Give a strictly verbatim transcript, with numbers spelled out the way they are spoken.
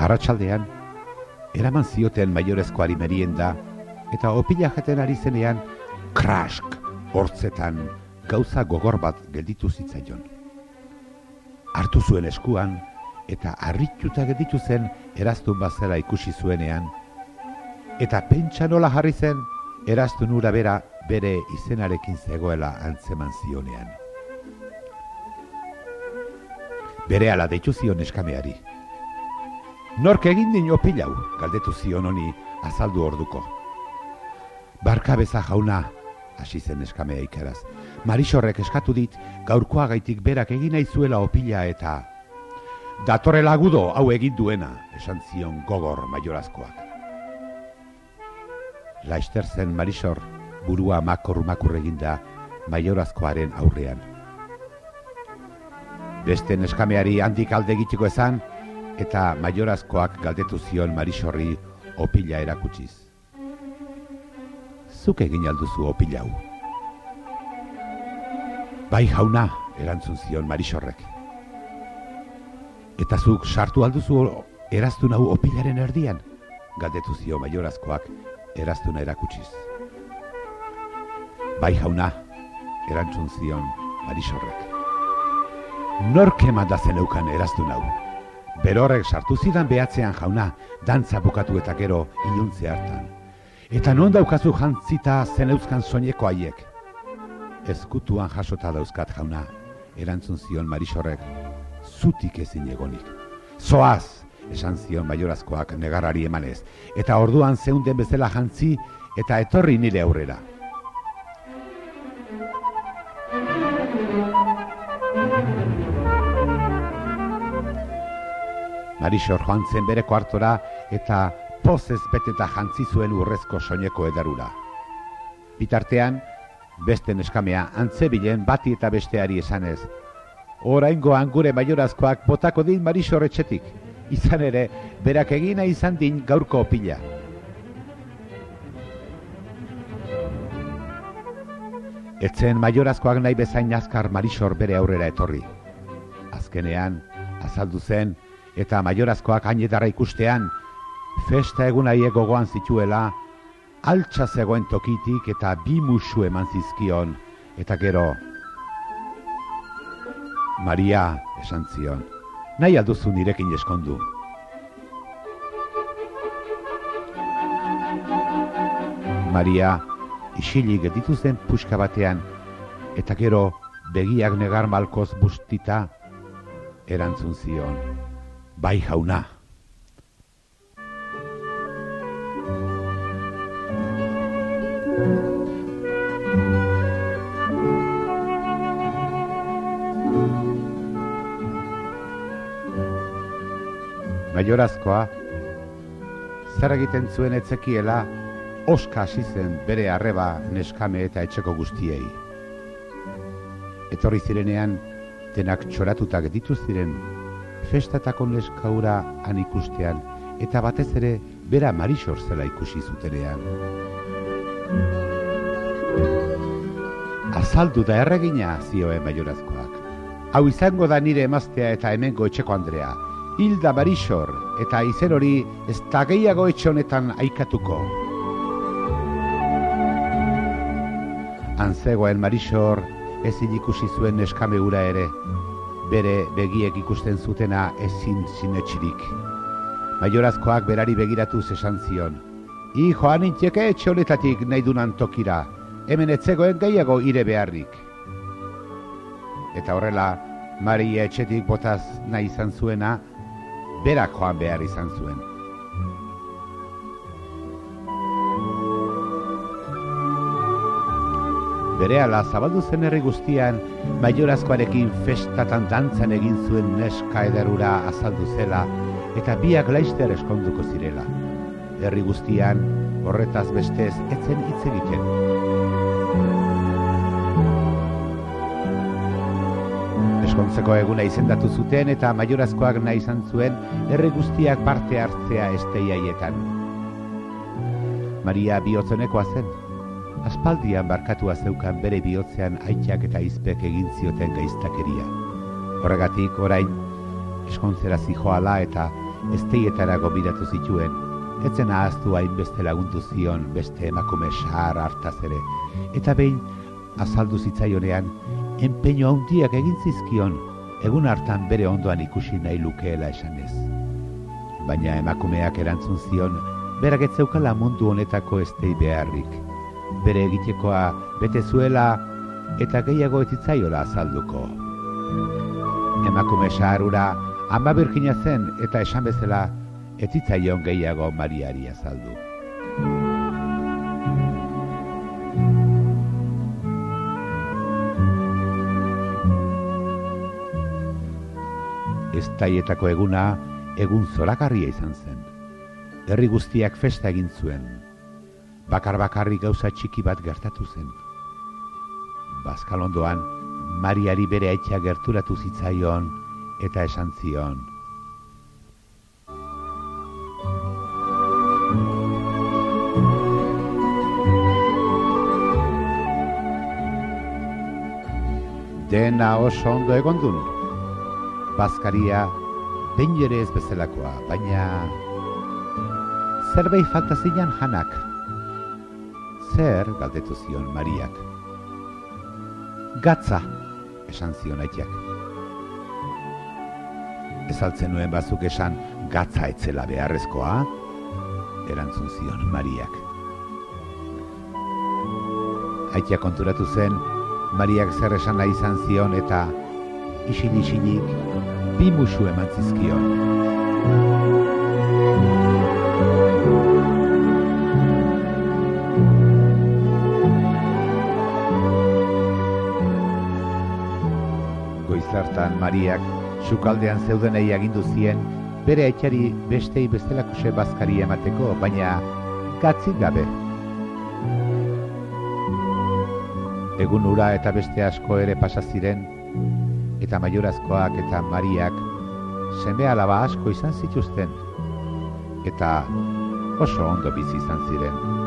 Arratsaldean, eraman zioten maiorezkoari merienda, eta opila jaten ari zenean, krask, hortzetan, gauza gogor bat gelditu zitzaion. Hartu zuen eskuan, eta harrituta gelditu zen eraztun bazela ikusi zuenean, eta pentsa nola jarri zen, eraztun ura bera bere izenarekin zegoela antzeman zionean. Berehala deitu zion neskameari. Nork egin din opilau, galdetu zion honi azaldu orduko. Barkabeza jauna, hasi zen neskamea ikeraz. Marixorrek eskatu dit, gaurkoagaitik berak egin nahi zuela opila eta... Datorrela agudo hau egin duena, esan zion gogor maiorazkoak. Laister zen Marixor, burua makur-makur eginda maiorazkoaren aurrean. Beste neskameari handik alde egiteko esan, eta maiorazkoak galdetu zion Marixorri opila erakutsiz. Zuk egin alduzu opilau. Bai jauna, erantzun zion Marixorrek. Eta zuk sartu alduzu eraztun hau opilaren erdian, galdetu zio maiorazkoak eraztuna erakutsiz. Bai jauna, erantzun zion Marixorrek. Nork emanda zeneukan eraztun hau. Berorrek sartu zidan behatzean jauna, dantza bukatu eta gero iluntze hartan. Eta non daukazu jantzita zeneuzkan soineko haiek. Ezkutuan jasota dauzkat jauna, erantzun zion Marixorrek, zutik ezin egonik. Zoaz, esan zion maiorazkoak negarrari emanez, eta orduan zeunden bezala jantzi eta etorri nire aurrera. Marixor joan zen bere kuartora eta pozez beteta jantzi zuen urrezko soineko edarura. Bitartean, beste neskamea antzebilen bati eta besteari esanez. Oraingoan gure maiorazkoak botako din Marixor etxetik, izan ere, berak egina izan din gaurko opila. Etzen maiorazkoak nahi bezain azkar Marixor bere aurrera etorri. Azkenean, azaldu zen, eta maiorazkoak hainetarra ikustean, festa egun haiek gogoan zituela, altxa zegoen tokitik eta bi musu eman zizkion, eta gero... Maria, esan zion, nahi alduzu nirekin eskondu. Maria, isilik gelditu zen puska batean, eta gero begiak negar malkoz bustita, erantzun zion. Bai jauna. Maiorazkoa, zer egiten zuen etzekiela, oska hasi zen bere arreba neskame eta etxeko guztiei. Etorri zirenean, denak txoratuta gelditu ziren, festatako neskaura han ikustean, eta batez ere bera Marixor zela ikusi zutenean. Azaldu da erregina, zioen maiorazkoak. Hau izango da nire emaztea eta hemengo etxeko Andrea, Hilda Marixor, eta izen hori ez da gehiago etxe honetan aikatuko. Antzegoen Marixor ezin ikusi zuen neskame hura ere, bere begiek ikusten zutena ezin sinetxirik. Maiorazkoak berari begiratuz esan zion. I joan inteke etxe honetatik nahi dunan tokira, hemen etzegoen gehiago ire beharrik. Eta horrela, Maria etxetik botaz nahi izan zuena, berak joan behar izan zuen. Berehala zabaldu zen herri guztian, maiorazkoarekin festatan dantzan egin zuen neska ederura azaldu zela, eta biak laister eskonduko zirela. Herri guztian, horretaz bestez, etzen hitz egiten. Eskontzeko eguna izendatu zuten eta maiorazkoak nahi izan zuen herri guztiak parte hartzea esteiaietan. Maria bihotzonekoa zen. Aspaldian barkatua zeukan bere bihotzean aitak eta izpek egin zioten gaiztakeria. Horregatik orain eskontzera zijoala eta ezteietara gobidatu zituen, etzen ahaztu hainbeste lagundu zion beste emakume sahar hartaz ere, eta behin azaldu zitzaionean, enpeño handiak egin zizkion, egun hartan bere ondoan ikusi nahi lukeela esanez. Baina emakumeak erantzun zion, berak ez zeukala mundu honetako eztei beharrik. Bere egitekoa bete zuela eta gehiago ez zitzaiola azalduko. Emakume saharura ama birjina zen eta esan bezala ez zitzaion gehiago Mariari azaldu. Eztaietako eguna egun zoragarria izan zen. Herri guztiak festa egin zuen. Bakar-bakarrik gauza txiki bat gertatu zen. Bazkalondoan, Mariari bere aitza gerturatu zitzaion eta esan zion. Dena oso ondo egondun. Bazkaria behin ere ez bezalakoa, baina zerbait falta zian janak. Zer, galdetu zion Mariak. Gatza, esan zion aitziak. Ez altzen nuen bazuk esan gatza etzela beharrezkoa, erantzun zion Mariak. Aitziak konturatu zen, Mariak zer esan nahi izan zion eta isil-isilik bi musu eman zizkion. Goizartan Mariak sukaldean zeudenei agindu zien bere aitari bestei bestelakuse bazkari emateko, baina gatzik gabe. Egun ura eta beste asko ere pasa ziren, eta maiorazkoak eta Mariak seme alaba asko izan zituzten, eta oso ondo bizi izan ziren.